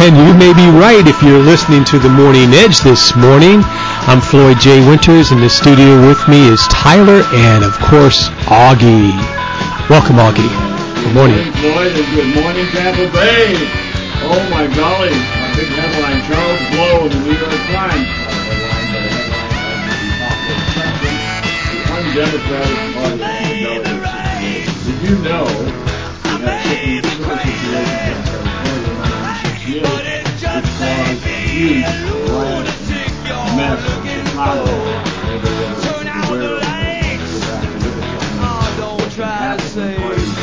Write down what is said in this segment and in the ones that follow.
And you may be right if you're listening to The Morning Edge this morning. I'm Floyd J. Winters. In the studio with me is Tyler and, of course, Augie. Welcome, Augie. Good morning. Good morning, Floyd, and good morning, Tampa Bay. Oh, my golly. A big headline, Charles Blow in the New York Times. The undemocratic party of the delegates. Did you know that similar situation in California which caused a huge riot mess in Chicago? Don't try to say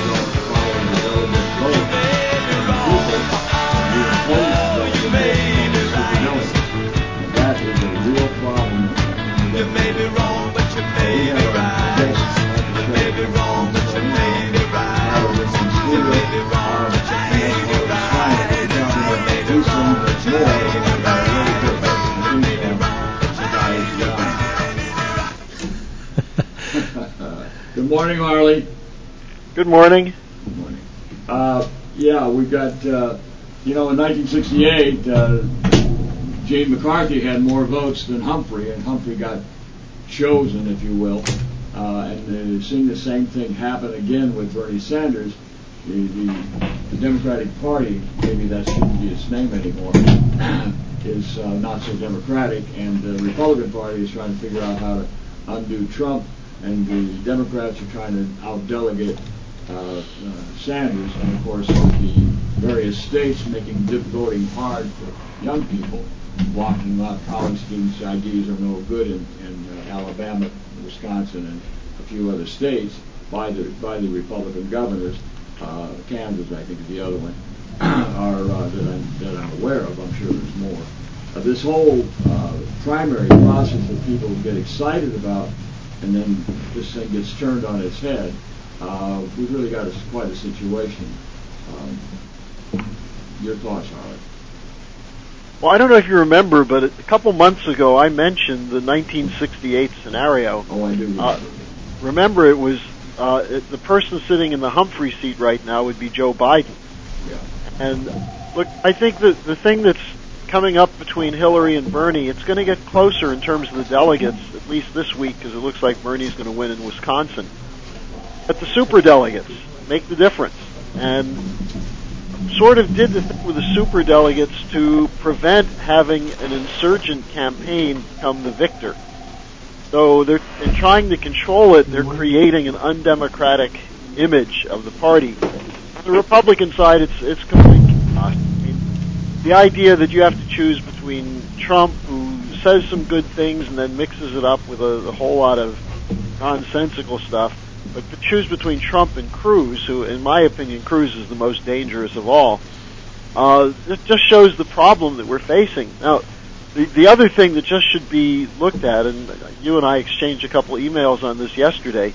you may be right. That is a real problem. You may be wrong, but you may be right. You may be wrong, but you may be right. You may be wrong, but you may be right. You may be wrong, but you may be right. You may be wrong, but you may be right. Good morning, Harley. Good morning. Good morning. Yeah, we've got, in 1968, Gene McCarthy had more votes than Humphrey, and Humphrey got chosen, if you will. And seeing the same thing happen again with Bernie Sanders, the Democratic Party, maybe that shouldn't be its name anymore, is not so democratic, and the Republican Party is trying to figure out how to undo Trump, and the Democrats are trying to out-delegate Sanders, and of course the various states making voting hard for young people, blocking out college students' IDs are no good in Alabama, Wisconsin, and a few other states by the Republican governors. Kansas, I think, is the other one, are that I'm aware of. I'm sure there's more. This whole primary process that people get excited about, and then this thing gets turned on its head. We've really got quite a situation. Your thoughts, Harley? Well, I don't know if you remember, but a couple months ago I mentioned the 1968 scenario. Oh, I do. Remember, it was the person sitting in the Humphrey seat right now would be Joe Biden. Yeah. And look, I think that the thing that's coming up between Hillary and Bernie, it's going to get closer in terms of the delegates, at least this week, because it looks like Bernie's going to win in Wisconsin. But the superdelegates make the difference, and sort of did the thing with the superdelegates to prevent having an insurgent campaign become the victor. So they're in trying to control it, they're creating an undemocratic image of the party. On the Republican side, it's complete chaos. I mean, the idea that you have to choose between Trump, who says some good things and then mixes it up with a whole lot of nonsensical stuff, but to choose between Trump and Cruz, who, in my opinion, Cruz is the most dangerous of all, it just shows the problem that we're facing. Now, the other thing that just should be looked at, and you and I exchanged a couple emails on this yesterday,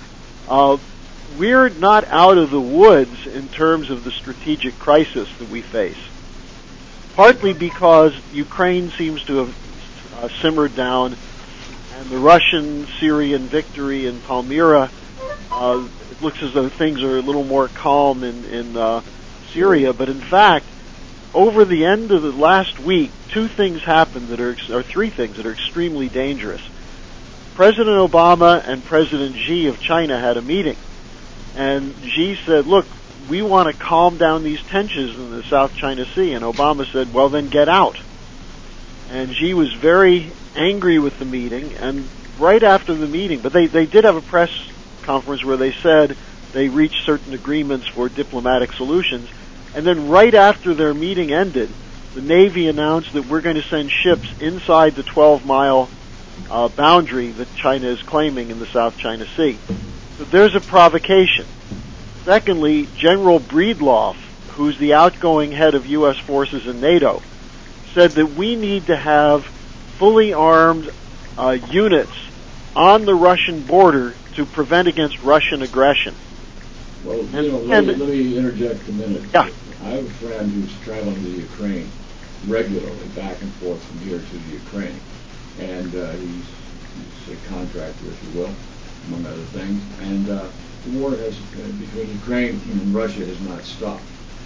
we're not out of the woods in terms of the strategic crisis that we face. Partly because Ukraine seems to have simmered down, and the Russian-Syrian victory in Palmyra, it looks as though things are a little more calm in Syria. But in fact, over the end of the last week, three things that are extremely dangerous. President Obama and President Xi of China had a meeting, and Xi said, look, we want to calm down these tensions in the South China Sea, and Obama said, well, then get out. And Xi was very angry with the meeting, and right after the meeting, but they did have a press conference where they said they reached certain agreements for diplomatic solutions, and then right after their meeting ended, the Navy announced that we're going to send ships inside the 12-mile boundary that China is claiming in the South China Sea. So there's a provocation. Secondly, General Breedlove, who's the outgoing head of U.S. forces in NATO, said that we need to have fully armed units on the Russian border to prevent against Russian aggression. Well, let me interject a minute. Yeah. I have a friend who's traveling to Ukraine regularly, back and forth from here to the Ukraine, and he's a contractor, if you will, among other things. And the war between Ukraine and Russia has not stopped.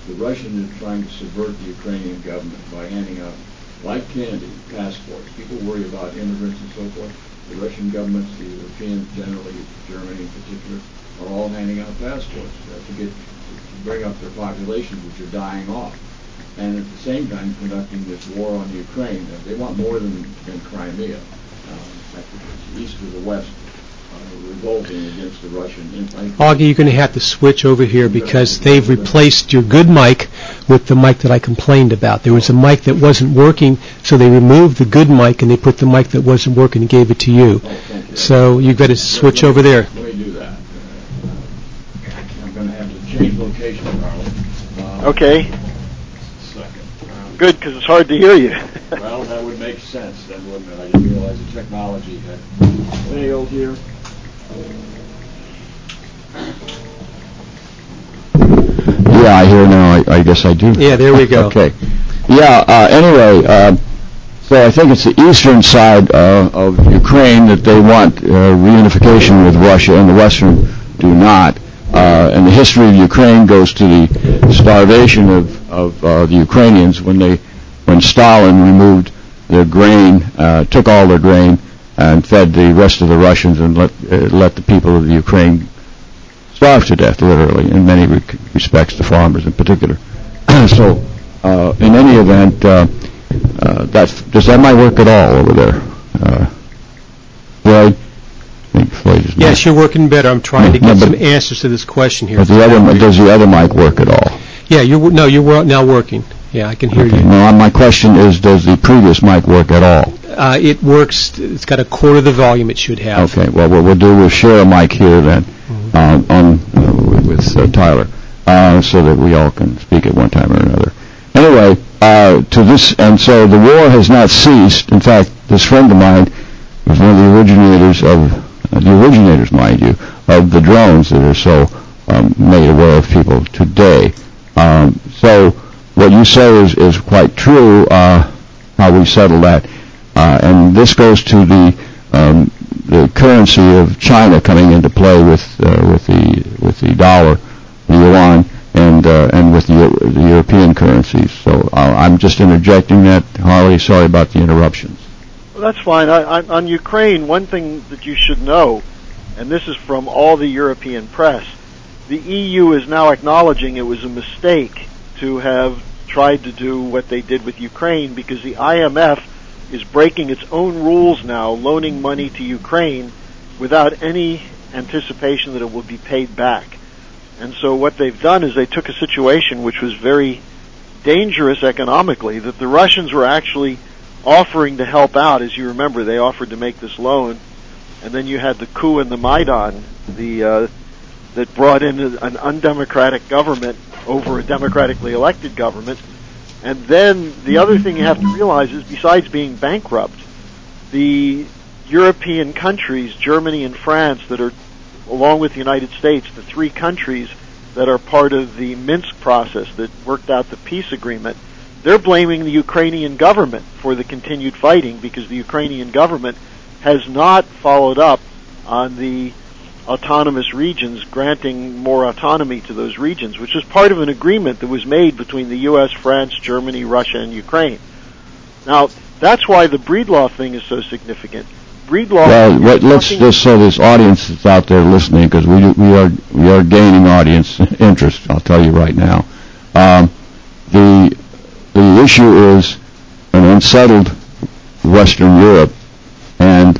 the Russian is trying to subvert the Ukrainian government by handing out, like candy, passports. People worry about immigrants and so forth. The Russian governments, the Europeans generally, Germany in particular, are all handing out passports to bring up their populations, which are dying off. And at the same time conducting this war on Ukraine. They want more than Crimea. In fact, it's the east or the west revolting against the Russian influence. Augie, you're going to have to switch over here because they've replaced your good mic with the mic that I complained about. There was a mic that wasn't working, so they removed the good mic and they put the mic that wasn't working and gave it to you. So you've got to switch over there. Let me do that. I'm going to have to change location, Carl. Okay. Second. Good, because it's hard to hear you. Well, that would make sense then, wouldn't it? I didn't realize the technology had failed here. Yeah, I hear now. I guess I do. Yeah, there we go. Okay. Yeah, anyway, so I think it's the eastern side of Ukraine that they want reunification with Russia, and the western do not. And the history of Ukraine goes to the starvation of the Ukrainians when Stalin removed their grain, took all their grain, and fed the rest of the Russians and let the people of the Ukraine starve to death, literally, in many respects, the farmers in particular. So, in any event, does that might work at all over there? Floyd? I think Floyd is Yes, you're working better. I'm trying to get some answers to this question here. But does the other mic work at all? Yeah, you're now working. Yeah, I can hear you. No, my question is, does the previous mic work at all? It works. It's got a quarter of the volume it should have. Okay. Well, what we'll do, we'll share a mic here then with Tyler, so that we all can speak at one time or another. Anyway, to this, and so the war has not ceased. In fact, this friend of mine was one of the originators, mind you, of the drones that are so made aware of people today. So what you say is quite true. How we settle that, and this goes to the currency of China coming into play with the dollar, the yuan, and with the European currencies. So I'm just interjecting that. Harley, sorry about the interruptions. Well, that's fine. On Ukraine, one thing that you should know, and this is from all the European press, the EU is now acknowledging it was a mistake to have tried to do what they did with Ukraine, because the IMF is breaking its own rules now, loaning money to Ukraine without any anticipation that it will be paid back. And so what they've done is they took a situation which was very dangerous economically, that the Russians were actually offering to help out. As you remember, they offered to make this loan, and then you had the coup in the Maidan, that brought in an undemocratic government over a democratically elected government. And then the other thing you have to realize is, besides being bankrupt, the European countries, Germany and France, that are, along with the United States, the three countries that are part of the Minsk process that worked out the peace agreement, they're blaming the Ukrainian government for the continued fighting, because the Ukrainian government has not followed up on the autonomous regions, granting more autonomy to those regions, which is part of an agreement that was made between the U.S., France, Germany, Russia, and Ukraine. Now, that's why the Breedlove thing is so significant. Breedlove. Well, let's just so this audience that's out there listening, because we are gaining audience interest. I'll tell you right now. The issue is an unsettled Western Europe and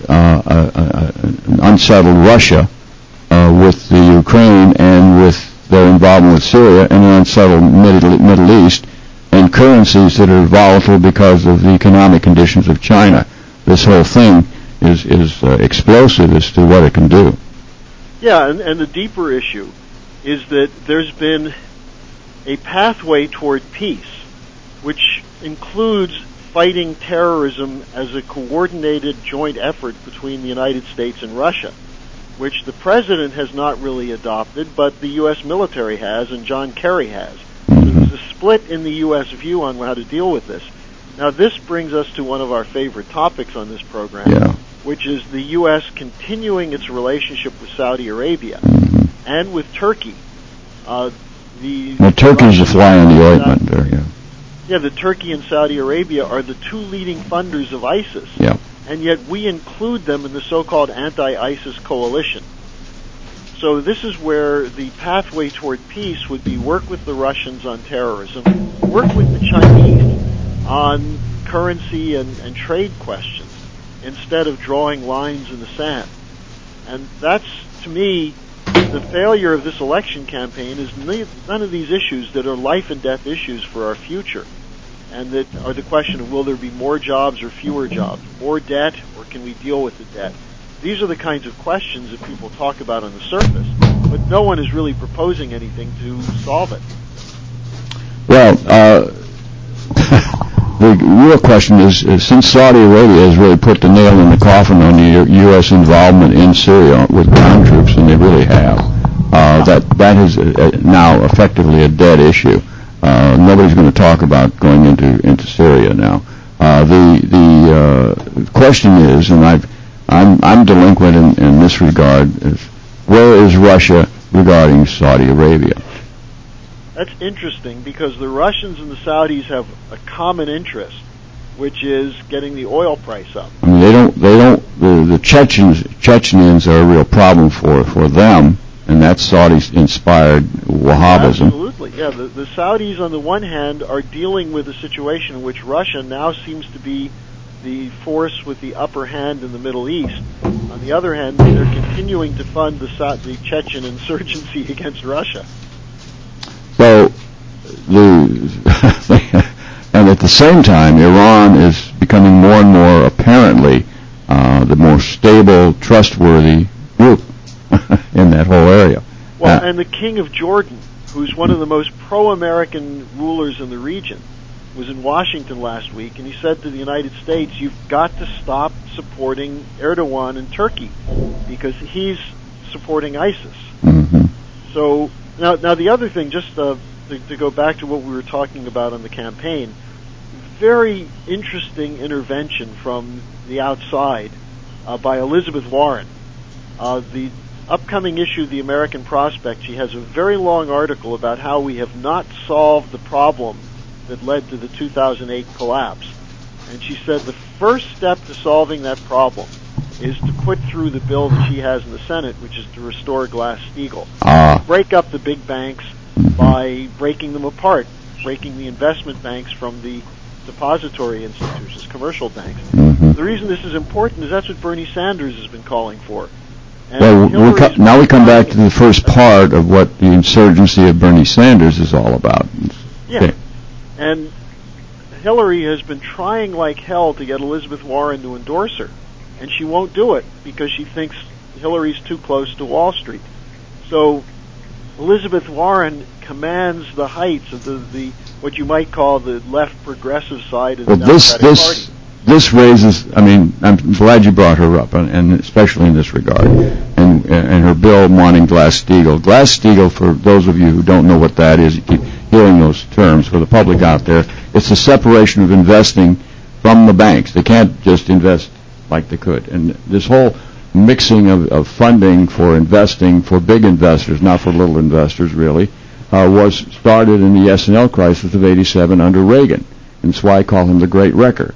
an unsettled Russia. With the Ukraine and with their involvement with Syria, and an unsettled Middle East, and currencies that are volatile because of the economic conditions of China. This whole thing is explosive as to what it can do. Yeah, and the deeper issue is that there's been a pathway toward peace, which includes fighting terrorism as a coordinated joint effort between the United States and Russia, which the president has not really adopted, but the U.S. military has, and John Kerry has. So there's a split in the U.S. view on how to deal with this. Now, this brings us to one of our favorite topics on this program, which is the U.S. continuing its relationship with Saudi Arabia and with Turkey. Well, Turkey's the fly in the ointment there, yeah. Yeah, the Turkey and Saudi Arabia are the two leading funders of ISIS. Yeah. And yet we include them in the so-called anti-ISIS coalition. So this is where the pathway toward peace would be work with the Russians on terrorism, work with the Chinese on currency and trade questions, instead of drawing lines in the sand. And that's, to me, the failure of this election campaign is none of these issues that are life and death issues for our future, and that are the question of will there be more jobs or fewer jobs, more debt or can we deal with the debt. These are the kinds of questions that people talk about on the surface, but no one is really proposing anything to solve it. Well, the real question is since Saudi Arabia has really put the nail in the coffin on the U.S. involvement in Syria with ground troops, and they really have, that is now effectively a dead issue. Nobody's going to talk about going into Syria now. The question is, and I'm delinquent in this regard, is where is Russia regarding Saudi Arabia? That's interesting because the Russians and the Saudis have a common interest, which is getting the oil price up. I mean, the Chechens are a real problem for them, and that's Saudi-inspired Wahhabism. Absolutely, yeah. The Saudis, on the one hand, are dealing with a situation in which Russia now seems to be the force with the upper hand in the Middle East. On the other hand, they're continuing to fund the Chechen insurgency against Russia. So, and at the same time, Iran is becoming more and more apparently the more stable, trustworthy group in that whole area. Well, and the King of Jordan, who's one of the most pro-American rulers in the region, was in Washington last week, and he said to the United States, you've got to stop supporting Erdogan in Turkey because he's supporting ISIS. Mm-hmm. So now the other thing, just to go back to what we were talking about on the campaign, very interesting intervention from the outside by Elizabeth Warren. The upcoming issue of the American Prospect, she has a very long article about how we have not solved the problem that led to the 2008 collapse. And she said the first step to solving that problem is to put through the bill that she has in the Senate, which is to restore Glass-Steagall. Break up the big banks by breaking them apart, breaking the investment banks from the depository institutions, commercial banks. Mm-hmm. The reason this is important is that's what Bernie Sanders has been calling for. And well, now we come back to the first part of what the insurgency of Bernie Sanders is all about. Yeah. Okay. And Hillary has been trying like hell to get Elizabeth Warren to endorse her, and she won't do it because she thinks Hillary's too close to Wall Street. So Elizabeth Warren commands the heights of the what you might call the left progressive side of the Democratic Party. This raises, I mean, I'm glad you brought her up, and especially in this regard, and her bill wanting Glass-Steagall. Glass-Steagall, for those of you who don't know what that is, you keep hearing those terms, for the public out there, it's the separation of investing from the banks. They can't just invest like they could. And this whole mixing of funding for investing for big investors, not for little investors really, was started in the S&L crisis of '87 under Reagan. And that's why I call him the Great Wrecker.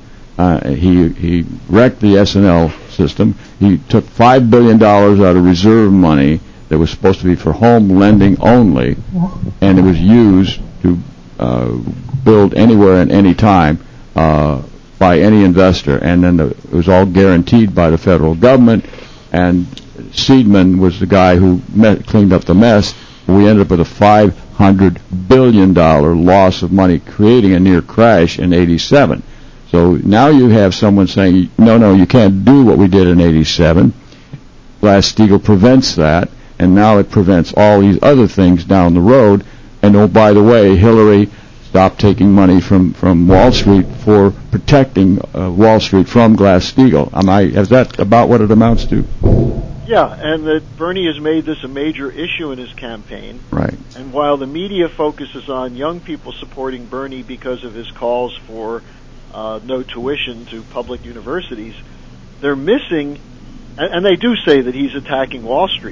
He wrecked the S&L system. He took $5 billion out of reserve money that was supposed to be for home lending only, and it was used to build anywhere at any time by any investor. And then it was all guaranteed by the federal government, and Seidman was the guy who cleaned up the mess. We ended up with a $500 billion loss of money, creating a near crash in '87. So now you have someone saying, no, you can't do what we did in '87. Glass-Steagall prevents that, and now it prevents all these other things down the road. And oh, by the way, Hillary stopped taking money from Wall Street for protecting Wall Street from Glass-Steagall. Is that about what it amounts to? Yeah, and that Bernie has made this a major issue in his campaign. Right. And while the media focuses on young people supporting Bernie because of his calls for no tuition to public universities, they're missing, and they do say that he's attacking Wall Street,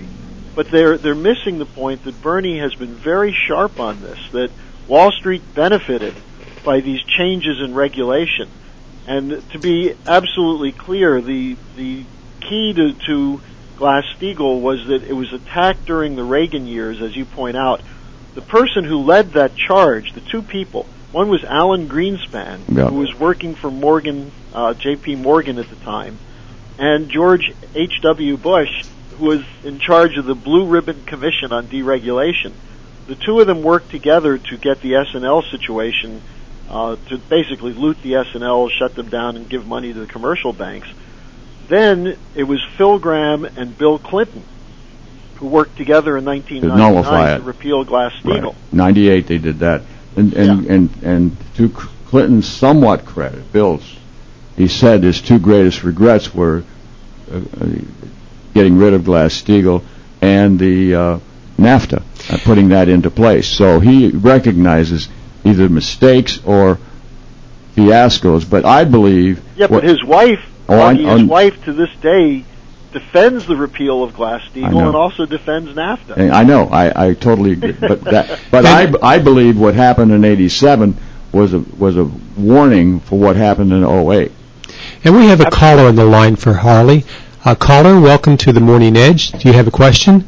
But they're missing the point that Bernie has been very sharp on this, that Wall Street benefited by these changes in regulation. And to be absolutely clear, the key to Glass-Steagall was that it was attacked during the Reagan years, as you point out. The person who led that charge, the two people, one was Alan Greenspan, who was working for J.P. Morgan at the time, and George H.W. Bush, who was in charge of the Blue Ribbon Commission on Deregulation. The two of them worked together to get the S&L situation, to basically loot the S&L, shut them down, and give money to the commercial banks. Then it was Phil Gramm and Bill Clinton who worked together in 1999 to repeal Glass-Steagall. Right. 98 they did that. And to Clinton's somewhat credit, Bill's, he said his two greatest regrets were getting rid of Glass-Steagall and the NAFTA, putting that into place. So he recognizes either mistakes or fiascos. But I believe... Yeah, but his wife, his wife to this day defends the repeal of Glass-Steagall and also defends NAFTA. I know, I totally agree. But I believe what happened in '87 was a warning for what happened in '08. And we have a caller on the line for Harley. Caller, welcome to the Morning Edge. Do you have a question?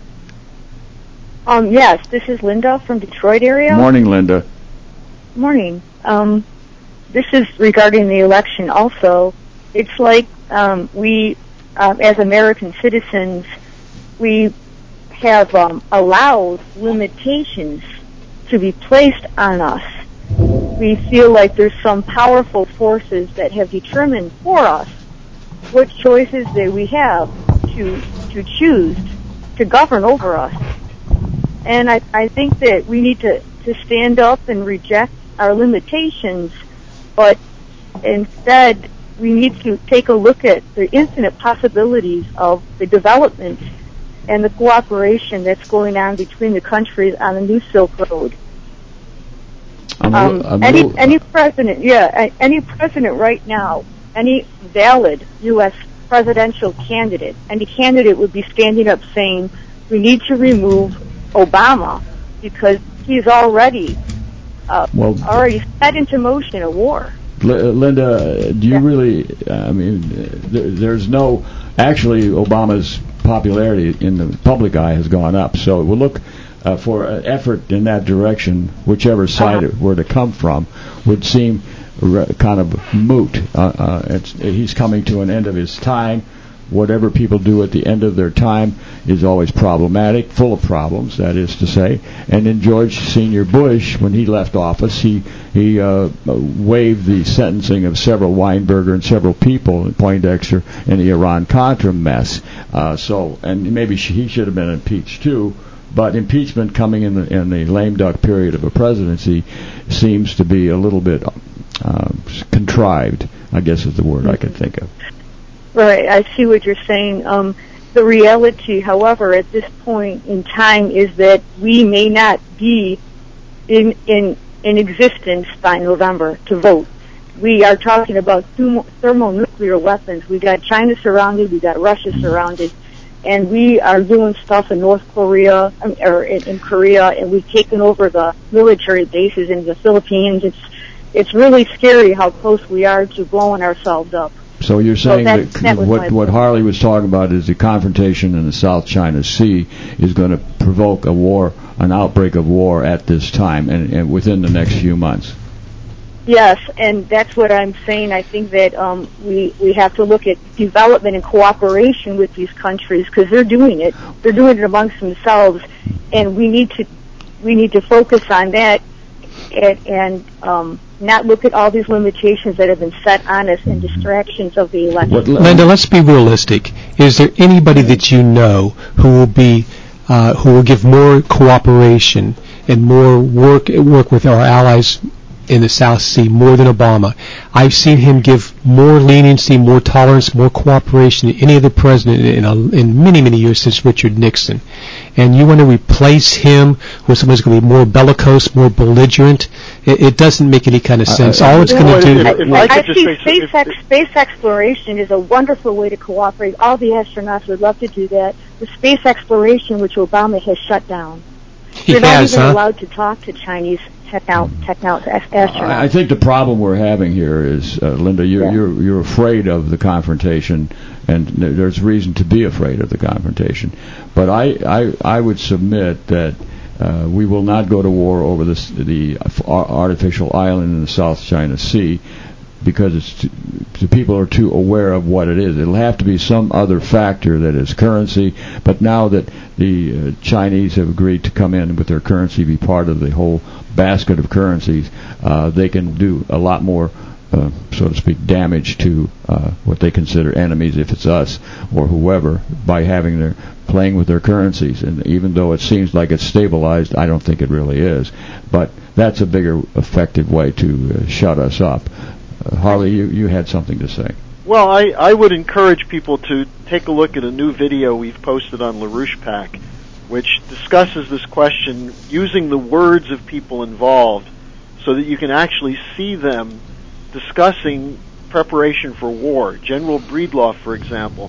Yes, this is Linda from Detroit area. Morning, Linda. Morning. This is regarding the election also. It's like we, as American citizens, we have allowed limitations to be placed on us. We feel like there's some powerful forces that have determined for us what choices that we have to choose to govern over us. And I think that we need to stand up and reject our limitations, but instead we need to take a look at the infinite possibilities of the development and the cooperation that's going on between the countries on the new Silk Road. Any president right now, any valid U.S. presidential candidate, any candidate would be standing up saying we need to remove Obama because he's already set into motion a war. Linda, do you really, there's no, actually Obama's popularity in the public eye has gone up, so we'll look for an effort in that direction, whichever side it were to come from, would seem kind of moot. He's coming to an end of his time. Whatever people do at the end of their time is always problematic, full of problems, that is to say. And in George Senior Bush, when he left office, he waived the sentencing of several Weinberger and several people in Poindexter in the Iran-Contra mess. And maybe he should have been impeached too. But impeachment coming in the lame duck period of a presidency seems to be a little bit contrived, I guess is the word I could think of. Right, I see what you're saying. The reality, however, at this point in time is that we may not be in existence by November to vote. We are talking about thermonuclear weapons. We got China surrounded, we got Russia surrounded, and we are doing stuff in North Korea, or in Korea, and we've taken over the military bases in the Philippines. It's really scary how close we are to blowing ourselves up. So you're saying that what Harley was talking about is the confrontation in the South China Sea is going to provoke a war, an outbreak of war at this time and within the next few months. Yes, and that's what I'm saying. I think that we have to look at development and cooperation with these countries because they're doing it. They're doing it amongst themselves, and we need to focus on that and not look at all these limitations that have been set on us and distractions of the election. Linda, let's be realistic. Is there anybody that you know who will give more cooperation and more work with our allies in the South Sea more than Obama? I've seen him give more leniency, more tolerance, more cooperation than any other president in many, many years since Richard Nixon. and you want to replace him with someone who's going to be more bellicose, more belligerent, it doesn't make any kind of sense. All it's going to do... I see space exploration is a wonderful way to cooperate. All the astronauts would love to do that. The space exploration, which Obama has shut down. We're not even allowed to talk to Chinese astronauts. I think the problem we're having here is, Linda, you're afraid of the confrontation, and there's reason to be afraid of the confrontation. But I would submit that we will not go to war over the artificial island in the South China Sea, because the people are too aware of what it is. It'll have to be some other factor that is currency, but now that the Chinese have agreed to come in with their currency, be part of the whole basket of currencies, they can do a lot more, so to speak, damage to what they consider enemies, if it's us or whoever, by playing with their currencies. And even though it seems like it's stabilized, I don't think it really is. But that's a bigger effective way to shut us up. Harley, you had something to say. Well, I would encourage people to take a look at a new video we've posted on LaRouche Pack, which discusses this question using the words of people involved, so that you can actually see them discussing preparation for war. General Breedlove, for example.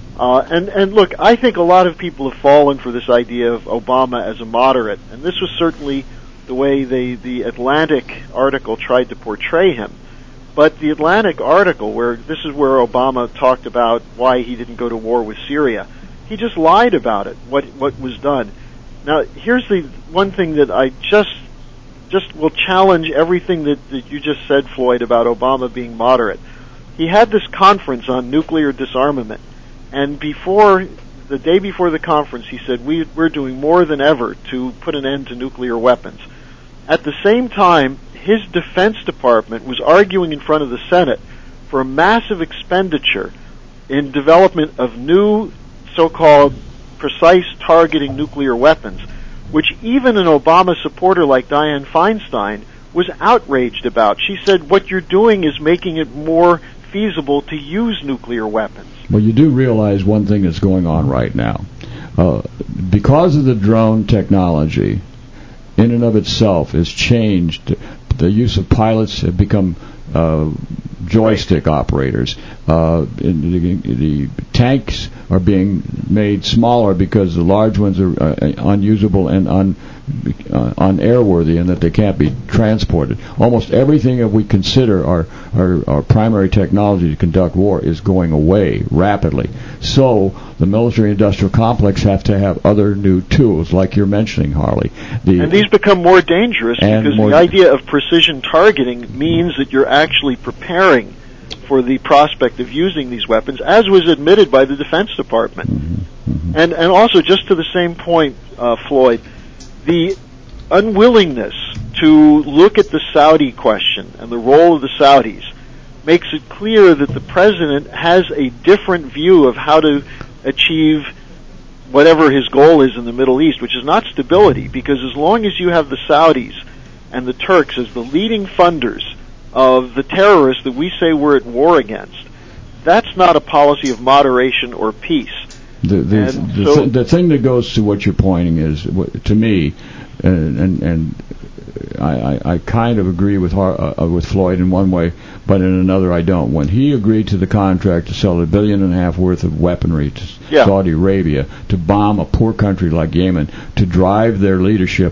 And look, I think a lot of people have fallen for this idea of Obama as a moderate, and this was certainly the way the Atlantic article tried to portray him. But the Atlantic article, this is where Obama talked about why he didn't go to war with Syria, he just lied about it, what was done. Now, here's the one thing that I just will challenge everything that you just said, Floyd, about Obama being moderate. He had this conference on nuclear disarmament, and the day before the conference, he said, we're doing more than ever to put an end to nuclear weapons. At the same time, his Defense Department was arguing in front of the Senate for a massive expenditure in development of new so-called precise targeting nuclear weapons, which even an Obama supporter like Dianne Feinstein was outraged about. She said, what you're doing is making it more feasible to use nuclear weapons. Well, you do realize one thing that's going on right now. Because of the drone technology, in and of itself, has changed. The use of pilots have become joystick operators. The tanks are being made smaller because the large ones are unusable and unairworthy, and that they can't be transported. Almost everything that we consider our primary technology to conduct war is going away rapidly. So the military-industrial complex have to have other new tools, like you're mentioning, Harley. And these become more dangerous because the idea of precision targeting means that you're actually preparing for the prospect of using these weapons, as was admitted by the Defense Department. Mm-hmm. And also, just to the same point, Floyd, the unwillingness to look at the Saudi question and the role of the Saudis makes it clear that the president has a different view of how to achieve whatever his goal is in the Middle East, which is not stability, because as long as you have the Saudis and the Turks as the leading funders of the terrorists that we say we're at war against, that's not a policy of moderation or peace. The thing that goes to what you're pointing is, to me, and I kind of agree with Floyd in one way, but in another I don't. When he agreed to the contract to sell $1.5 billion worth of weaponry to Saudi Arabia to bomb a poor country like Yemen, to drive their leadership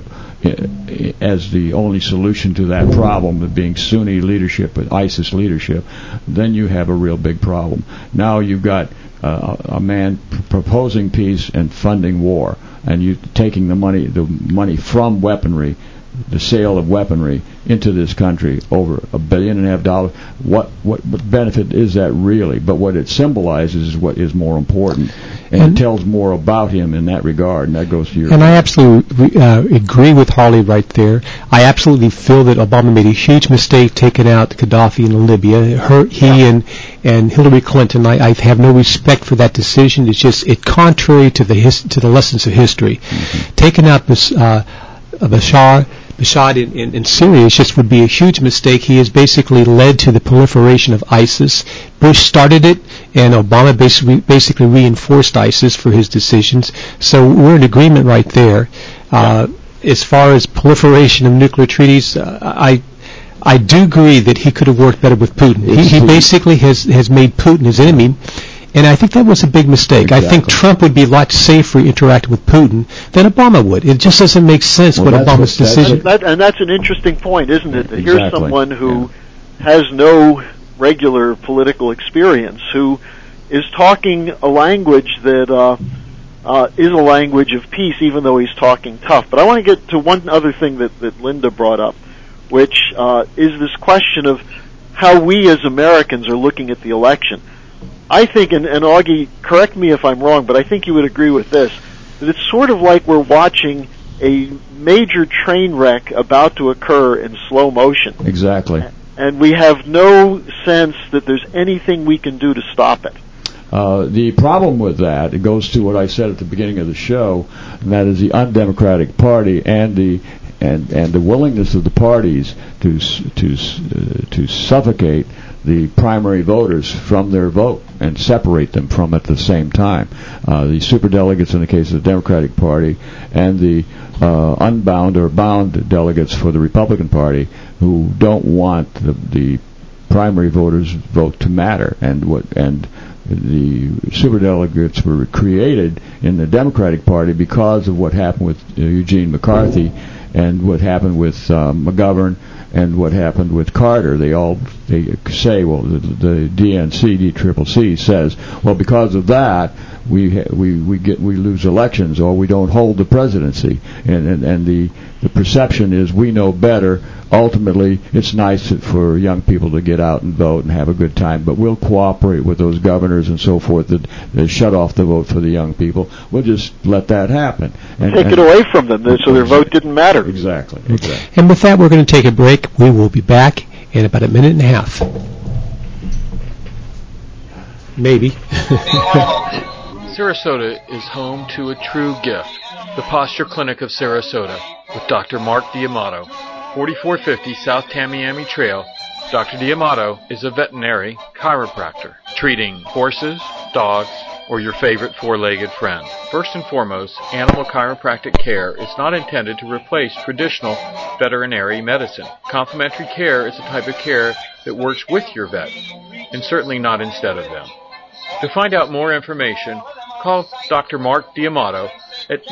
as the only solution to that problem of being Sunni leadership, ISIS leadership, then you have a real big problem. Now you've got a man proposing peace and funding war, and you taking the money from weaponry, the sale of weaponry into this country, over $1.5 billion. What benefit is that really? But what it symbolizes is what is more important, and it tells more about him in that regard. And that goes to your. And I absolutely agree with Harley right there. I absolutely feel that Obama made a huge mistake taking out Gaddafi in Libya. He and Hillary Clinton. I have no respect for that decision. It's just contrary to the lessons of history. Mm-hmm. Taking out Bashar in Syria just would be a huge mistake. He has basically led to the proliferation of ISIS. Bush started it, and Obama basically reinforced ISIS for his decisions. So we're in agreement right there. As far as proliferation of nuclear treaties, I do agree that he could have worked better with Putin. He basically has made Putin his enemy, and I think that was a big mistake. Exactly. I think Trump would be a lot safer interacting with Putin than Obama would. It just doesn't make sense what Obama's decision. And that's an interesting point, isn't it? That Exactly. here's someone who has no regular political experience, who is talking a language that is a language of peace, even though he's talking tough. But I want to get to one other thing that Linda brought up, which is this question of how we as Americans are looking at the election. I think, and Augie, correct me if I'm wrong, but I think you would agree with this, that it's sort of like we're watching a major train wreck about to occur in slow motion. Exactly. And we have no sense that there's anything we can do to stop it. The problem with that, it goes to what I said at the beginning of the show, and that is the undemocratic party and the willingness of the parties to suffocate the primary voters from their vote and separate them from it at the same time. The superdelegates in the case of the Democratic Party and the unbound or bound delegates for the Republican Party who don't want the primary voters' vote to matter, and the superdelegates were created in the Democratic Party because of what happened with Eugene McCarthy and what happened with McGovern and what happened with Carter. They say, well, the DNC says, well, because of that we lose elections or we don't hold the presidency, and the perception is we know better. Ultimately, it's nice for young people to get out and vote and have a good time, but we'll cooperate with those governors and so forth that shut off the vote for the young people. We'll just let that happen. Take it away from them so their vote didn't matter. Exactly. And with that, we're going to take a break. We will be back in about a minute and a half. Maybe. Sarasota is home to a true gift, the Posture Clinic of Sarasota, with Dr. Mark D'Amato. 4450 South Tamiami Trail. Dr. D'Amato is a veterinary chiropractor, treating horses, dogs, or your favorite four-legged friend. First and foremost, animal chiropractic care is not intended to replace traditional veterinary medicine. Complementary care is a type of care that works with your vet, and certainly not instead of them. To find out more information, call Dr. Mark D'Amato at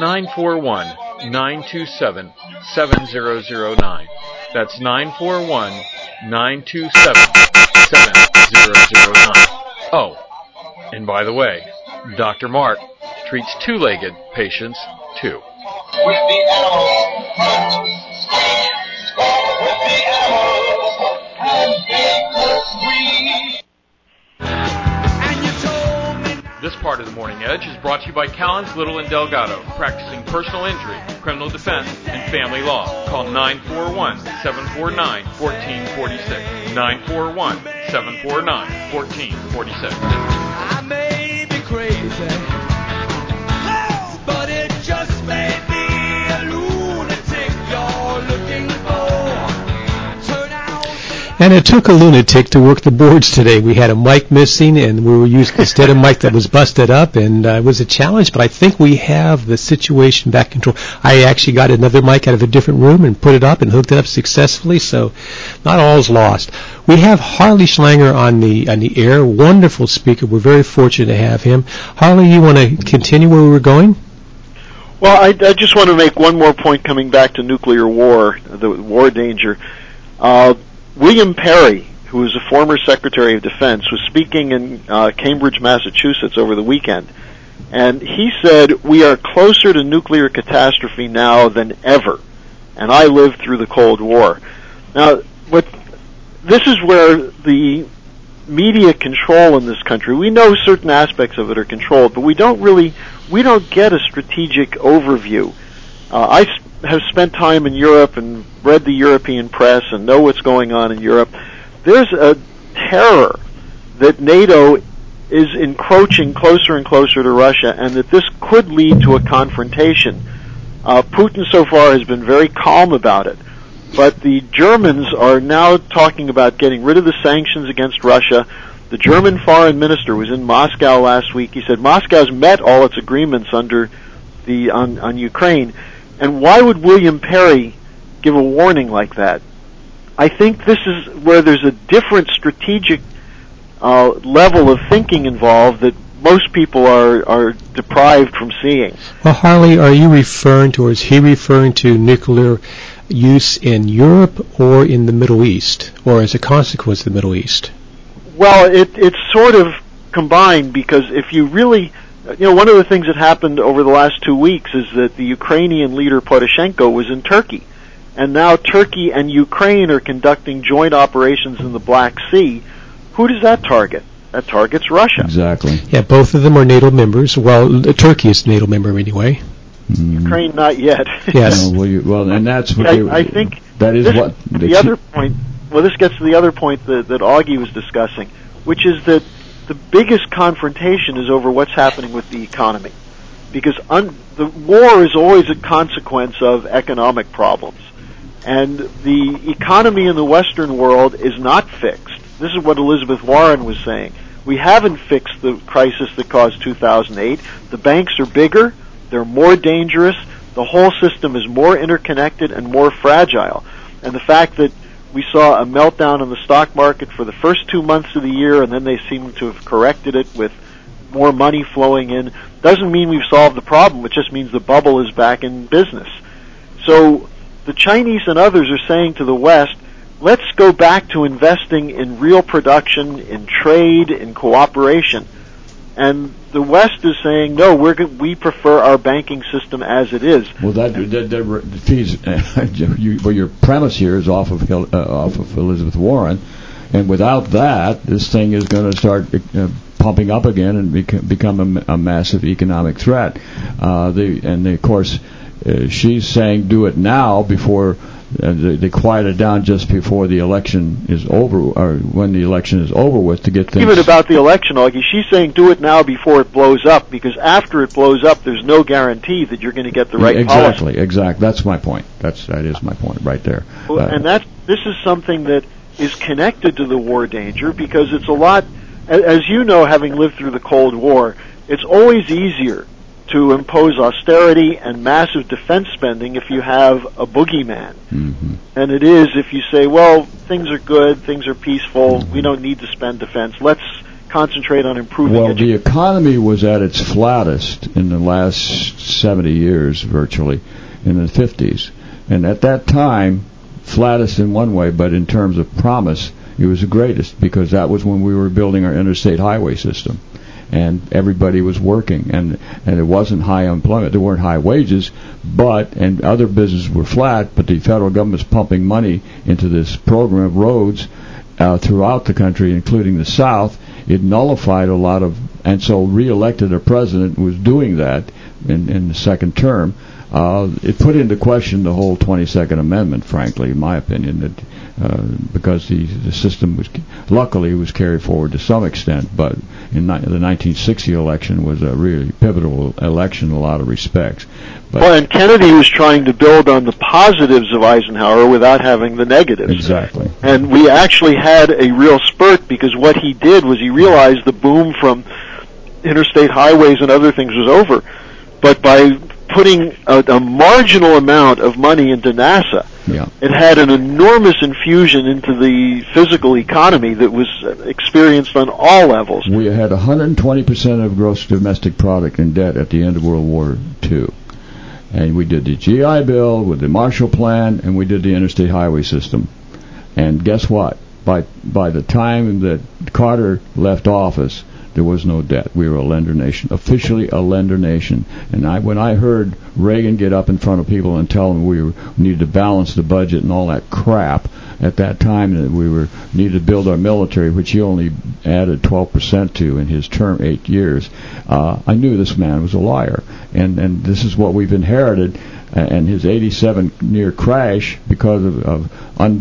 941-927-7009. That's 941-927-7009. Oh, and by the way, Dr. Mark treats two-legged patients, too. With the animals, with the animals, and big sweet. This part of the Morning Edge is brought to you by Callens, Little, and Delgado, practicing personal injury, criminal defense, and family law. Call 941-749-1446. 941-749-1446. I may be crazy, but it just may be a lunatic you're looking for. Turn out. And it took a lunatic to work the boards today. We had a mic missing, and we were using instead a mic that was busted up, and it was a challenge, but I think we have the situation back in control. I actually got another mic out of a different room and put it up and hooked it up successfully, so not all's lost. We have Harley Schlanger on the air, wonderful speaker. We're very fortunate to have him. Harley, you want to continue where we were going? Well, I just want to make one more point coming back to nuclear war, the war danger. William Perry, who is a former Secretary of Defense, was speaking in Cambridge, Massachusetts over the weekend, and he said, "We are closer to nuclear catastrophe now than ever, and I lived through the Cold War." Now, this is where the media control in this country, we know certain aspects of it are controlled, but we don't get a strategic overview. I have spent time in Europe and read the European press and know what's going on in Europe. There's a terror that NATO is encroaching closer and closer to Russia, and that this could lead to a confrontation. Putin so far has been very calm about it, but the Germans are now talking about getting rid of the sanctions against Russia. The German foreign minister was in Moscow last week. He said Moscow's met all its agreements under on Ukraine. And why would William Perry give a warning like that? I think this is where there's a different strategic level of thinking involved that most people are deprived from seeing. Well, Harley, are you referring to, or is he referring to nuclear use in Europe or in the Middle East, or as a consequence of the Middle East? Well, it's sort of combined, because if you really, one of the things that happened over the last 2 weeks is that the Ukrainian leader Poroshenko was in Turkey. And now Turkey and Ukraine are conducting joint operations in the Black Sea. Who does that target? That targets Russia. Exactly. Yeah, both of them are NATO members. Well, Turkey is a NATO member anyway. Ukraine, not yet. Yes. And that's what I think that is what the other point. Well, this gets to the other point that Augie was discussing, which is that the biggest confrontation is over what's happening with the economy, because the war is always a consequence of economic problems, and the economy in the Western world is not fixed. This is what Elizabeth Warren was saying. We haven't fixed the crisis that caused 2008. The banks are bigger. They're more dangerous. The whole system is more interconnected and more fragile. And the fact that we saw a meltdown in the stock market for the first 2 months of the year, and then they seem to have corrected it with more money flowing in, doesn't mean we've solved the problem. It just means the bubble is back in business. So the Chinese and others are saying to the West, let's go back to investing in real production, in trade, in cooperation. And the West is saying, no, we prefer our banking system as it is. Well, that feeds. Your premise here is off of Elizabeth Warren, and without that, this thing is going to start pumping up again and become a massive economic threat. Of course, she's saying do it now before. They quieted down just before the election is over, or when the election is over with, to get things... Even about the election, Augie, she's saying do it now before it blows up, because after it blows up, there's no guarantee that you're going to get the right policy. Exactly. That's my point. That is my point right there. And this is something that is connected to the war danger, because it's a lot, as you know, having lived through the Cold War, it's always easier to impose austerity and massive defense spending if you have a boogeyman. Mm-hmm. And it is if you say, well, things are good, things are peaceful, we don't need to spend defense, let's concentrate on improving education. The economy was at its flattest in the last 70 years, virtually, in the 50s. And at that time, flattest in one way, but in terms of promise, it was the greatest, because that was when we were building our interstate highway system. And everybody was working, and it wasn't high unemployment. There weren't high wages, and other businesses were flat, but the federal government's pumping money into this program of roads throughout the country, including the South. It nullified a lot of, and so re-elected a president who was doing that in the second term. It put into question the whole 22nd Amendment, frankly, in my opinion, that because the system was carried forward to some extent, but the 1960 election was a really pivotal election in a lot of respects. And Kennedy was trying to build on the positives of Eisenhower without having the negatives. Exactly. And we actually had a real spurt, because what he did was he realized the boom from interstate highways and other things was over. But by putting a marginal amount of money into NASA, it had an enormous infusion into the physical economy that was experienced on all levels. We had 120% of gross domestic product in debt at the end of World War II. And we did the GI Bill with the Marshall Plan, and we did the interstate highway system. And guess what? By the time that Carter left office, there was no debt. We were a lender nation, officially a lender nation. And when I heard Reagan get up in front of people and tell them we needed to balance the budget and all that crap, at that time that we needed to build our military, which he only added 12% to in his term, 8 years, I knew this man was a liar. And this is what we've inherited. And his 87 near crash, because of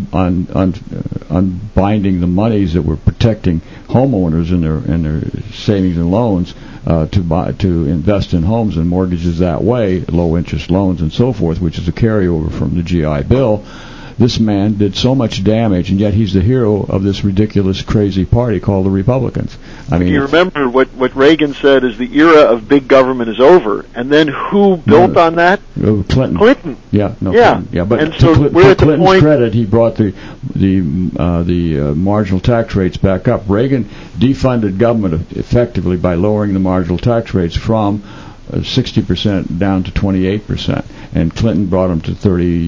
unbinding the monies that were protecting homeowners in their savings and loans to invest in homes and mortgages that way, low interest loans and so forth, which is a carryover from the GI Bill. this man did so much damage, and yet he's the hero of this ridiculous, crazy party called the Republicans. I mean, you remember what Reagan said is the era of big government is over, and then who built on that? Clinton. Clinton. Yeah, no, yeah. Clinton. Yeah, but and to, so we're to at the Clinton's point. credit, he brought the marginal tax rates back up. Reagan defunded government effectively by lowering the marginal tax rates from 60% down to 28%, and Clinton brought them to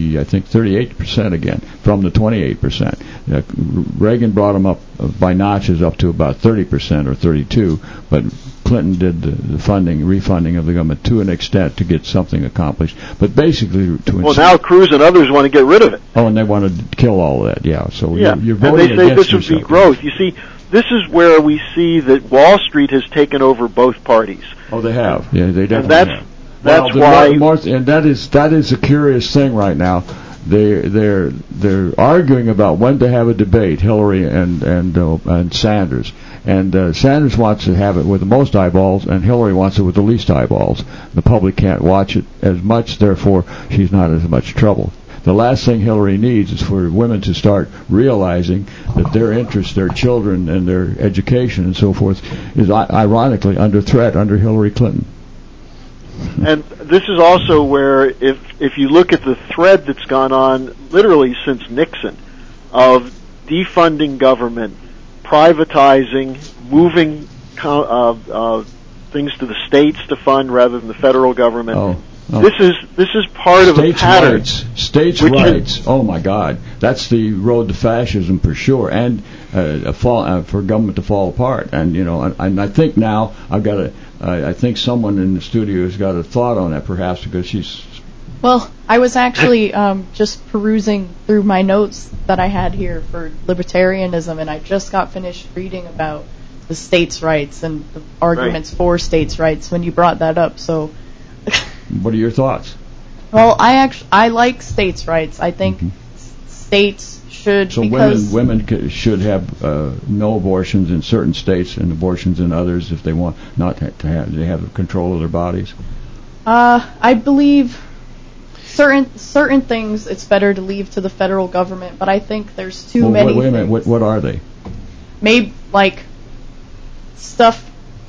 38% again from the 28%. Reagan brought them up by notches up to about 30% or 32%, but Clinton did the refunding of the government to an extent to get something accomplished. But basically, well, now Cruz and others want to get rid of it. Oh, and they want to kill all that. Yeah. So yeah. You're voting and they say against this would be yourself. growth. You see, this is where we see that Wall Street has taken over both parties. Oh, they have. Yeah, they definitely and have. That's why. And that is a curious thing right now. They're arguing about when to have a debate, Hillary and Sanders. And Sanders wants to have it with the most eyeballs, and Hillary wants it with the least eyeballs. The public can't watch it as much, therefore she's not as much trouble. The last thing Hillary needs is for women to start realizing that their interests, their children, and their education and so forth is ironically under threat under Hillary Clinton. And this is also where, if you look at the thread that's gone on literally since Nixon, of defunding government, privatizing, moving things to the states to fund rather than the federal government. Oh. This is part of a pattern. States' rights. Oh my God, that's the road to fascism for sure, and for government to fall apart. And and I think now I think someone in the studio has got a thought on that, perhaps because she's. Well, I was actually just perusing through my notes that I had here for libertarianism, and I just got finished reading about the states' rights and the arguments for states' rights when you brought that up. So. What are your thoughts? Well, I like states' rights. I think states should. So women should have no abortions in certain states and abortions in others if they want not to have. They have control of their bodies. I believe certain things it's better to leave to the federal government, but I think there's too many. Wait a minute. What are they? Maybe like stuff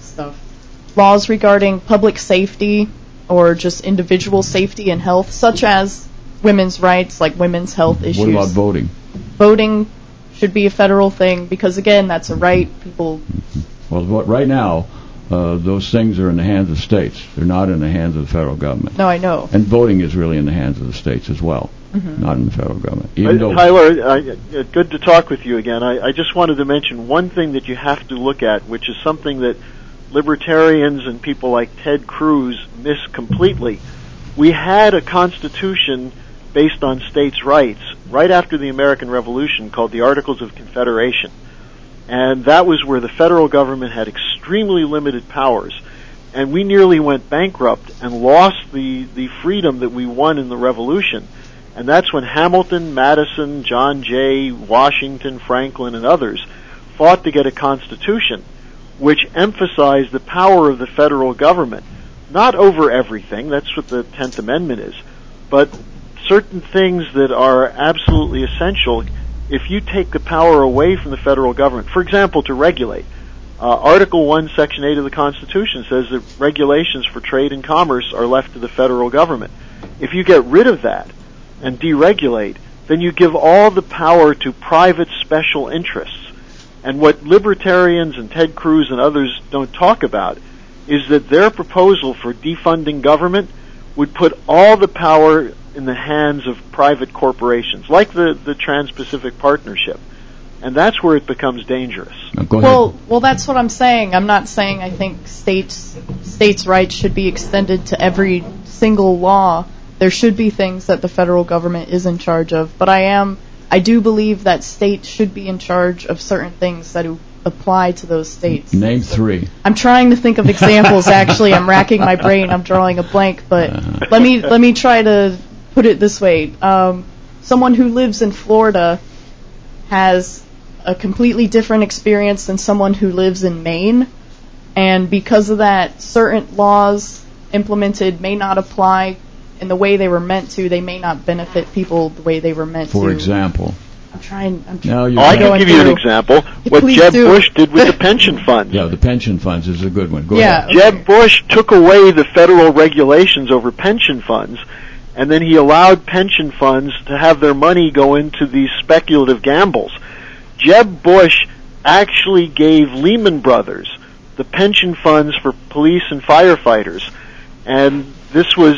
laws regarding public safety. Or just individual safety and health, such as women's rights, like women's health issues. What about voting? Voting should be a federal thing because, again, that's a right. People. Well, right now, those things are in the hands of states. They're not in the hands of the federal government. No, I know. And voting is really in the hands of the states as well, not in the federal government. Tyler, good to talk with you again. I just wanted to mention one thing that you have to look at, which is something that libertarians and people like Ted Cruz miss completely. We had a constitution based on states' rights right after the American Revolution called the Articles of Confederation. And that was where the federal government had extremely limited powers. And we nearly went bankrupt and lost the freedom that we won in the Revolution. And that's when Hamilton, Madison, John Jay, Washington, Franklin, and others fought to get a constitution which emphasized the power of the federal government, not over everything, that's what the 10th Amendment is, but certain things that are absolutely essential. If you take the power away from the federal government, for example, to regulate, Article 1, Section 8 of the Constitution says that regulations for trade and commerce are left to the federal government. If you get rid of that and deregulate, then you give all the power to private special interests. And what libertarians and Ted Cruz and others don't talk about is that their proposal for defunding government would put all the power in the hands of private corporations, like the Trans-Pacific Partnership. And that's where it becomes dangerous. Go ahead. Well, that's what I'm saying. I'm not saying I think states' rights should be extended to every single law. There should be things that the federal government is in charge of, but I do believe that states should be in charge of certain things that apply to those states. Name 3. I'm trying to think of examples. Actually, I'm racking my brain. I'm drawing a blank, but let me try to put it this way. Someone who lives in Florida has a completely different experience than someone who lives in Maine, and because of that, certain laws implemented may not apply in the way they were meant to, they may not benefit people the way they were meant to. For example. I'm trying. No, you're I can give you an example. What Please Jeb do. Bush did with the pension funds. Yeah, the pension funds is a good one. Go Yeah. ahead. Jeb Bush took away the federal regulations over pension funds, and then he allowed pension funds to have their money go into these speculative gambles. Jeb Bush actually gave Lehman Brothers the pension funds for police and firefighters, and this was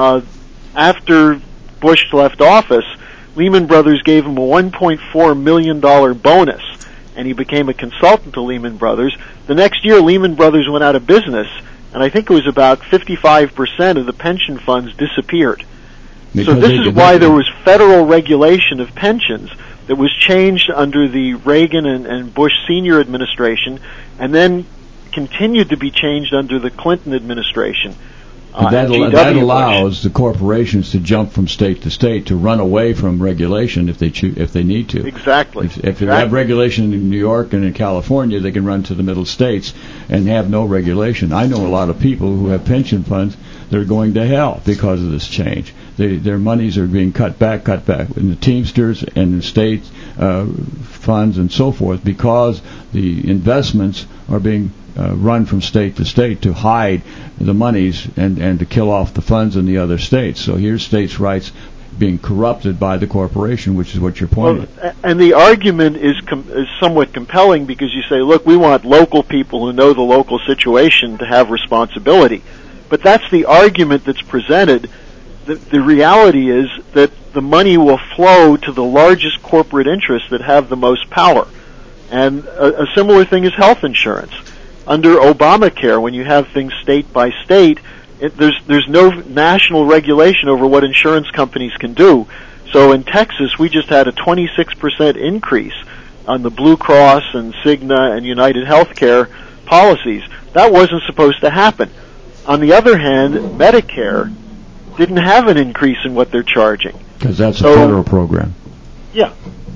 after Bush left office. Lehman Brothers gave him a $1.4 million bonus, and he became a consultant to Lehman Brothers. The next year, Lehman Brothers went out of business, and I think it was about 55% of the pension funds disappeared. So this is why there was federal regulation of pensions that was changed under the Reagan and Bush senior administration, and then continued to be changed under the Clinton administration. That allows the corporations to jump from state to state, to run away from regulation if they need to. Exactly. If they have regulation in New York and in California, they can run to the middle states and have no regulation. I know a lot of people who have pension funds that are going to hell because of this change. Their monies are being cut back in the Teamsters and the state funds and so forth, because the investments are being run from state to state to hide the monies and to kill off the funds in the other states. So here's states' rights being corrupted by the corporation, which is what you're pointing at. And the argument is somewhat compelling, because you say, look, we want local people who know the local situation to have responsibility. But that's the argument that's presented. The reality is that the money will flow to the largest corporate interests that have the most power. And a similar thing is health insurance. Under Obamacare, when you have things state by state, there's no national regulation over what insurance companies can do. So in Texas, we just had a 26% increase on the Blue Cross and Cigna and United Healthcare policies. That wasn't supposed to happen. On the other hand, Medicare didn't have an increase in what they're charging. Because that's a federal program. Yeah.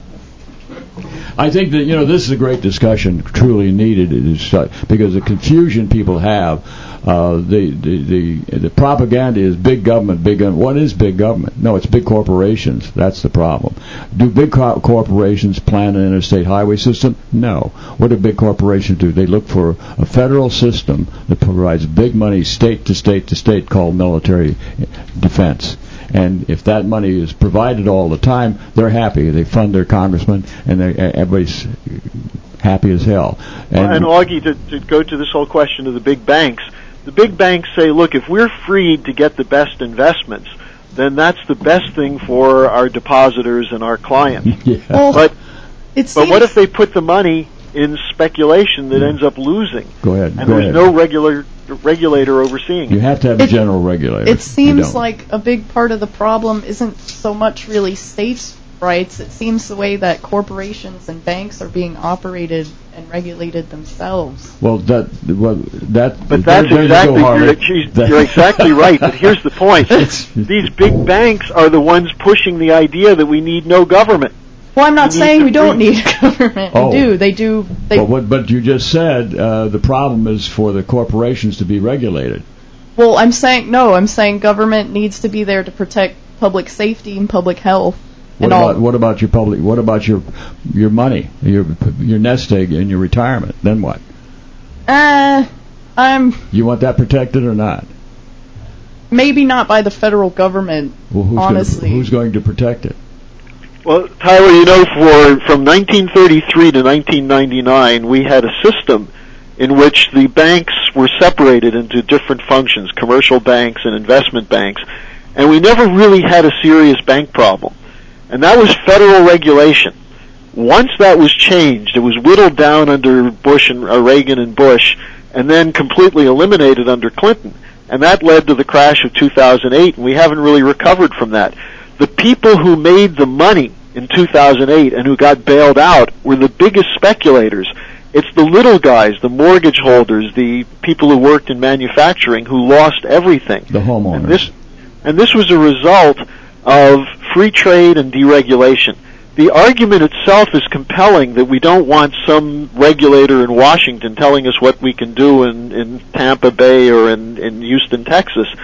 I think that this is a great discussion, truly needed, because the confusion people have, the propaganda is big government, big government. What is big government? No, it's big corporations. That's the problem. Do big corporations plan an interstate highway system? No. What do big corporations do? They look for a federal system that provides big money state to state to state, called military defense. And if that money is provided all the time, they're happy. They fund their congressmen, and everybody's happy as hell. And Augie, to go to this whole question of the big banks, the big banks say, look, if we're freed to get the best investments, then that's the best thing for our depositors and our clients. Yeah. Well, but what if they put the money in speculation that ends up losing? Go ahead. And there's no regulator overseeing You have to have a general regulator. It seems like a big part of the problem isn't so much really states' rights. It seems the way that corporations and banks are being operated and regulated themselves. But that's exactly you're exactly right. But here's the point: these big banks are the ones pushing the idea that we need no government. Well, I'm not saying we don't need a government. We do. They do. But you just said the problem is for the corporations to be regulated. Well, I'm saying government needs to be there to protect public safety and public health. What about your public? What about your money, your nest egg, and your retirement? Then what? You want that protected or not? Maybe not by the federal government. Well, honestly, who's going to protect it? Well, Tyler, from 1933 to 1999, we had a system in which the banks were separated into different functions, commercial banks and investment banks, and we never really had a serious bank problem. And that was federal regulation. Once that was changed, it was whittled down under Reagan and Bush, and then completely eliminated under Clinton. And that led to the crash of 2008, and we haven't really recovered from that. The people who made the money in 2008 and who got bailed out were the biggest speculators. It's the little guys, the mortgage holders, the people who worked in manufacturing who lost everything. The homeowners. And this was a result of free trade and deregulation. The argument itself is compelling that we don't want some regulator in Washington telling us what we can do in Tampa Bay or in Houston, Texas.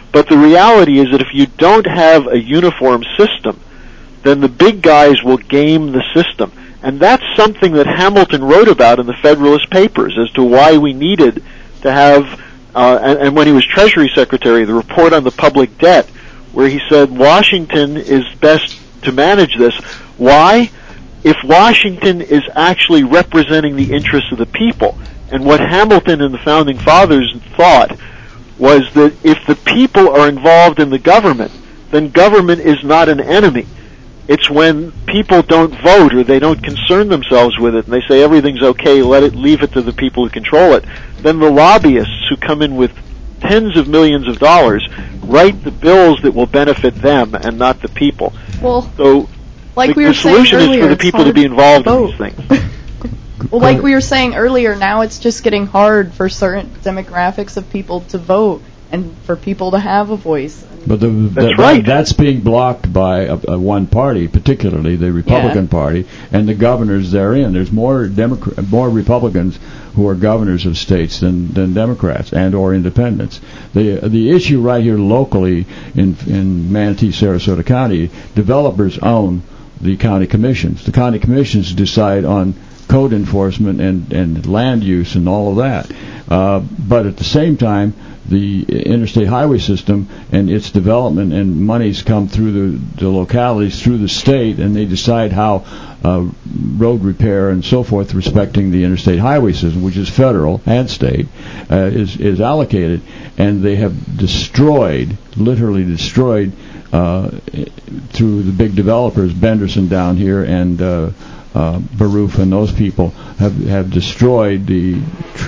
But the reality is that if you don't have a uniform system, then the big guys will game the system. And that's something that Hamilton wrote about in the Federalist Papers as to why we needed to have, and when he was Treasury Secretary, the report on the public debt, where he said Washington is best to manage this. Why? If Washington is actually representing the interests of the people, and what Hamilton and the Founding Fathers thought was that if the people are involved in the government, then government is not an enemy. It's when people don't vote or they don't concern themselves with it and they say everything's okay, leave it to the people who control it. Then the lobbyists who come in with tens of millions of dollars write the bills that will benefit them and not the people. Well, so like the solution earlier, is for the people to be involved in these things. Well, like we were saying earlier, now it's just getting hard for certain demographics of people to vote and for people to have a voice. But that's right. That's being blocked by one party, particularly the Republican Party, and the governors therein. There's more Republicans who are governors of states than Democrats and or independents. The issue right here locally in Manatee, Sarasota County, developers own the county commissions. The county commissions decide on code enforcement and land use and all of that. But at the same time, the interstate highway system and its development and monies come through the localities, through the state, and they decide how road repair and so forth, respecting the interstate highway system, which is federal and state, is allocated. And they have literally destroyed, through the big developers, Benderson down here and Baroof and those people have destroyed the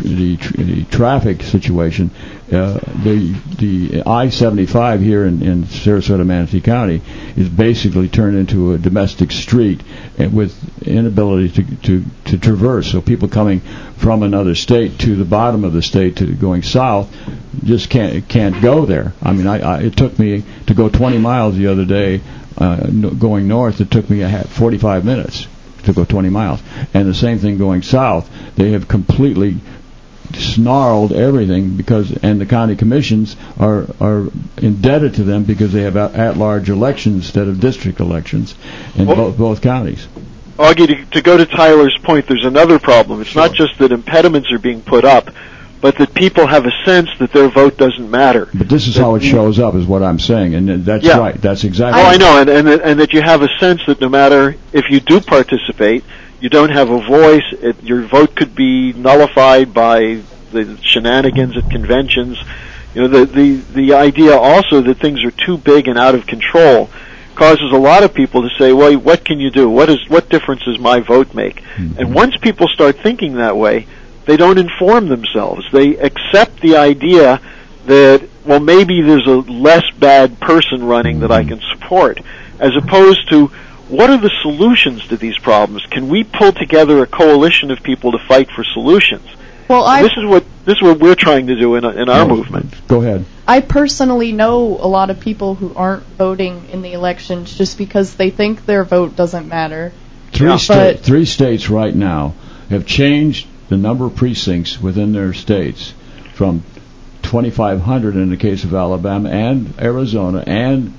traffic situation. The I-75 here in Sarasota, Manatee County is basically turned into a domestic street with inability to traverse. So people coming from another state to the bottom of the state to going south just can't go there. I mean, it took me to go 20 miles the other day going north. It took me 45 minutes to go 20 miles. And the same thing going south. They have completely snarled everything and the county commissions are indebted to them because they have at-large elections instead of district elections in both counties. Augie, to go to Tyler's point, there's another problem. It's not just that impediments are being put up, but that people have a sense that their vote doesn't matter. But this is how it shows up, is what I'm saying, and that's right. That's exactly right. Oh, I know, and that you have a sense that no matter if you do participate, you don't have a voice. Your vote could be nullified by the shenanigans at conventions. You know, the idea also that things are too big and out of control causes a lot of people to say, well, what can you do? What difference does my vote make? Mm-hmm. And once people start thinking that way, they don't inform themselves. They accept the idea that, well, maybe there's a less bad person running that I can support, as opposed to, what are the solutions to these problems? Can we pull together a coalition of people to fight for solutions? Well, this is what we're trying to do in our movement. Go ahead. I personally know a lot of people who aren't voting in the elections just because they think their vote doesn't matter. Three states right now have changed the number of precincts within their states from 2,500 in the case of Alabama and Arizona and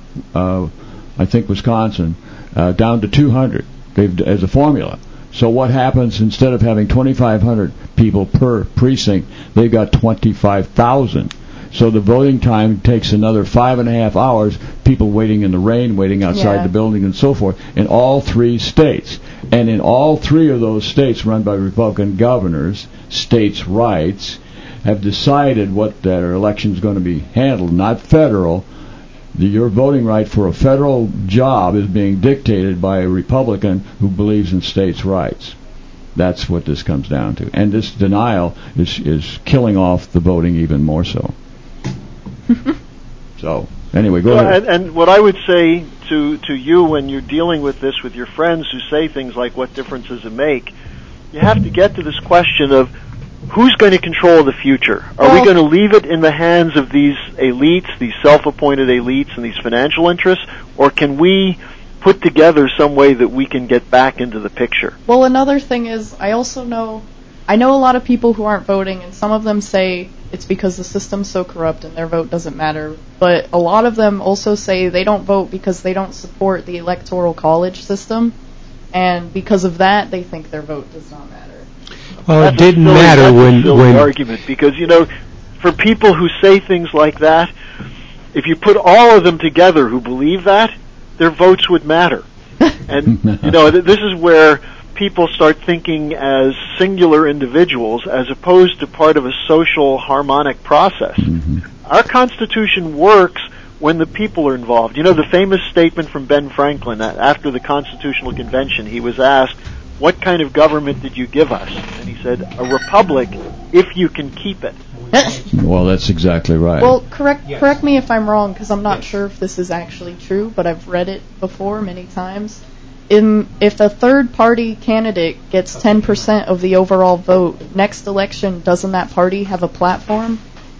I think Wisconsin down to 200 as a formula. So what happens, instead of having 2,500 people per precinct, they've got 25,000. So the voting time takes another 5.5 hours, people waiting in the rain, waiting outside the building and so forth, in all three states. And in all three of those states run by Republican governors, states' rights, have decided what their election is going to be handled, not federal. Your voting right for a federal job is being dictated by a Republican who believes in states' rights. That's what this comes down to. And this denial is killing off the voting even more so. So, anyway, go ahead. And what I would say to you when you're dealing with this with your friends who say things like, what difference does it make? You have to get to this question of, who's going to control the future? Are we going to leave it in the hands of these elites, these self-appointed elites and these financial interests, or can we put together some way that we can get back into the picture? Well, another thing is, I know a lot of people who aren't voting, and some of them say it's because the system's so corrupt and their vote doesn't matter. But a lot of them also say they don't vote because they don't support the electoral college system, and because of that, they think their vote does not matter. Well, it didn't matter when argument, because for people who say things like that, if you put all of them together who believe that, their votes would matter. And this is where people start thinking as singular individuals as opposed to part of a social harmonic process. Mm-hmm. Our Constitution works when the people are involved. The famous statement from Ben Franklin after the Constitutional Convention, he was asked, "What kind of government did you give us?" And he said, "A republic, if you can keep it." Well, that's exactly right. Well, correct me if I'm wrong, because I'm not sure if this is actually true, but I've read it before many times. If a third-party candidate gets 10% of the overall vote, next election, doesn't that party have a platform?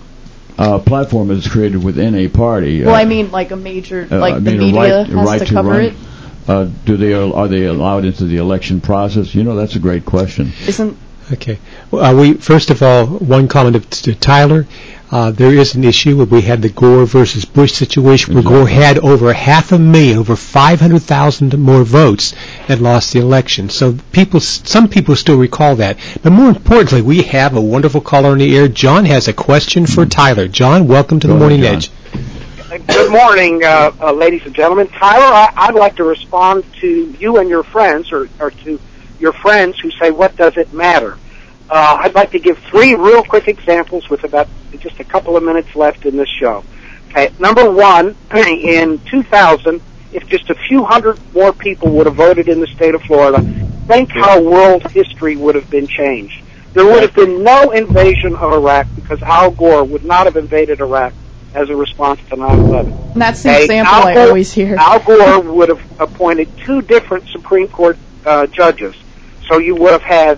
A platform is created within a party. Well, I mean, like a major, the media has to cover it. Are they allowed into the election process? That's a great question. Okay. We first of all, one comment to Tyler. There is an issue. We had the Gore versus Bush situation where Gore had over 500,000, over 500,000 more votes and lost the election. So some people still recall that. But more importantly, we have a wonderful caller on the air. John has a question for Tyler. John, welcome to the Morning Edge. Good morning, ladies and gentlemen. Tyler, I'd like to respond to you and your friends, or to your friends who say, what does it matter? I'd like to give 3 real quick examples with about just a couple of minutes left in this show. Okay, number 1, in 2000, if just a few hundred more people would have voted in the state of Florida, think how world history would have been changed. There would have been no invasion of Iraq because Al Gore would not have invaded Iraq as a response to 9/11. And that's the example I always hear. Al Gore would have appointed 2 different Supreme Court judges, so you would have had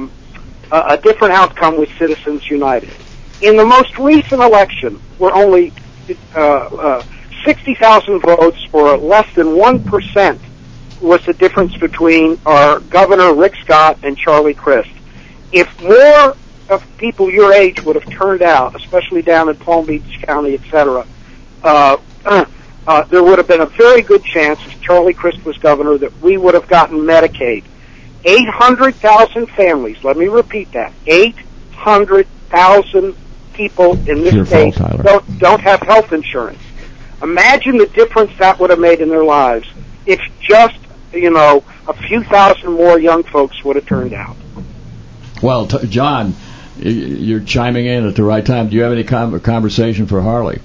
a different outcome with Citizens United. In the most recent election, where only 60,000 votes, or less than 1%, was the difference between our Governor Rick Scott and Charlie Crist. If more of people your age would have turned out, especially down in Palm Beach County, etc., there would have been a very good chance, if Charlie Crist was governor, that we would have gotten Medicaid. 800,000 families, let me repeat that, 800,000 people in this state don't have health insurance. Imagine the difference that would have made in their lives if just, a few thousand more young folks would have turned out. Well, John, you're chiming in at the right time. Do you have any conversation for Harley?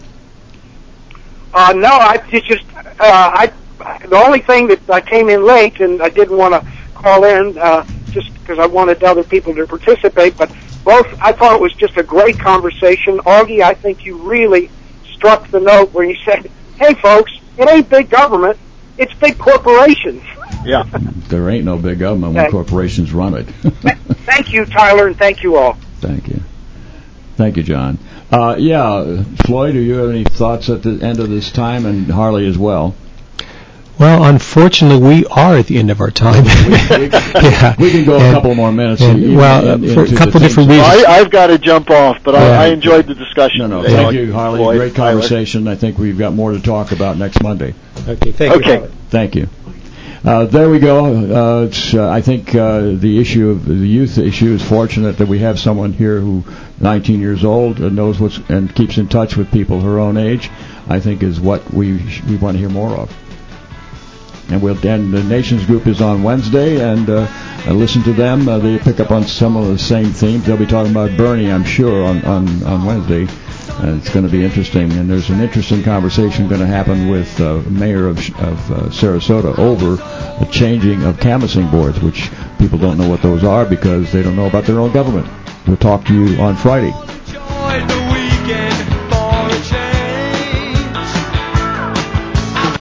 No, the only thing that I came in late, and I didn't want to call in just because I wanted other people to participate, but I thought it was just a great conversation. Augie, I think you really struck the note where you said, hey, folks, it ain't big government, it's big corporations. Yeah. There ain't no big government when corporations run it. Thank you, Tyler, and thank you all. Thank you. Thank you, John. Floyd, do you have any thoughts at the end of this time, and Harley as well? Well, unfortunately, we are at the end of our time. We can go a couple more minutes. For a couple different reasons. I've got to jump off, but I enjoyed the discussion. No, thank you, Harley. Floyd, great conversation. I think we've got more to talk about next Monday. Okay, thank you, Harley. Thank you. There we go. I think the youth issue is fortunate that we have someone here who, 19 years old, knows and keeps in touch with people her own age. I think is what we want to hear more of. And the Nations Group is on Wednesday, and listen to them. They pick up on some of the same themes. They'll be talking about Bernie, I'm sure, on Wednesday. It's going to be interesting. And there's an interesting conversation going to happen with Mayor of Sarasota over the changing of canvassing boards, which people don't know what those are because they don't know about their own government. We'll talk to you on Friday.